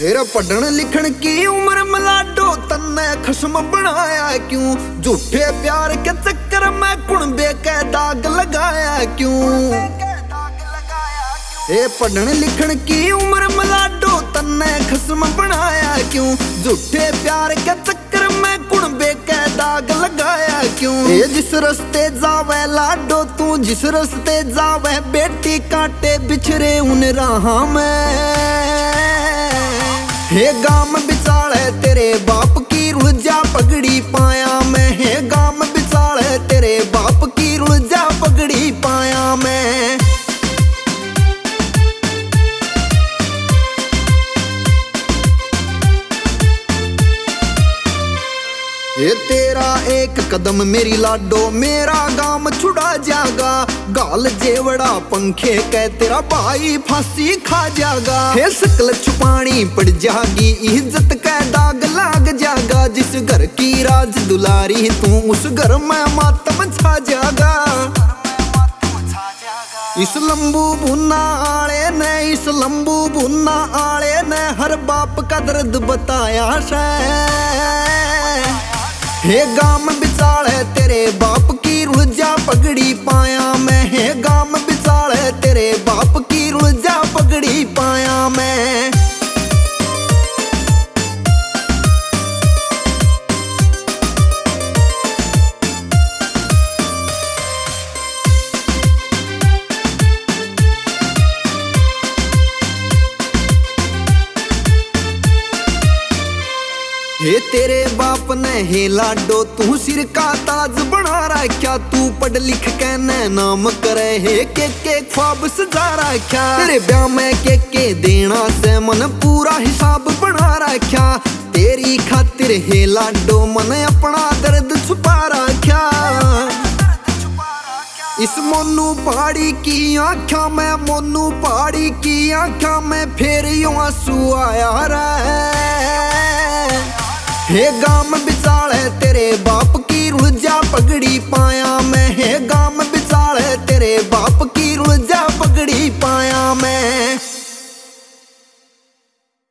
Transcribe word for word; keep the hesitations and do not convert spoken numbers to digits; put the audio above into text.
तेरा पढ़न लिखण की उम्र मलाडो तन्ने खस्म बनाया क्यों? झूठे प्यार के चक्कर में कुणबे के दाग लगाया क्यों? ए पढ़न लिखण की उम्र मलाडो तन्ने खस्म बनाया क्यों? झूठे प्यार के चक्कर में कुणबे के दाग लगाया क्यों? ए जिस रस्ते जावे लाडो तू जिस रस्ते जावे बेटी काटे बिछरे उन राह में। हे गाम बिचाल है तेरे बाप की रुलझा पगड़ी पाया मैं। हे गाम बिचाल है तेरे बाप की रुलझा पगड़ी पाया मैं। ये तेरा एक कदम मेरी लाडो मेरा गाम छुड़ा जागा। गाल जेवड़ा पंखे कह तेरा भाई फांसी खा जागा। हे सकल छुपानी पड़ जागी इज्जत का दाग लाग जागा। जिस घर की राज दुलारी तू उस घर में मातम छा जागा। इस लंबू भुन्ना आले ने इस लंबू भुन्ना आले ने हर बाप का दर्द बताया से। हे गाम बिचाल है तेरे बाप की रुलझा पगड़ी पाया मैं। हे गाम बिचाल है तेरे बाप की रुलझा पगड़ी पाया मैं। हे तेरे बाप ने हे लाडो तू सिर का ताज बना रखा। तू पढ़ लिख के ने नाम करे हे के के ख्वाब सजा रखा। तेरे ब्याह में के के देना से मन पूरा हिसाब बना रखा। तेरी खातिर हे लाडो मन अपना दर्द छुपा रखा। इस मोनू पहाड़ी की आँखा में मोनू पहाड़ी की आँखा में फिर यूं आंसू आया रे। हे गाम बिचा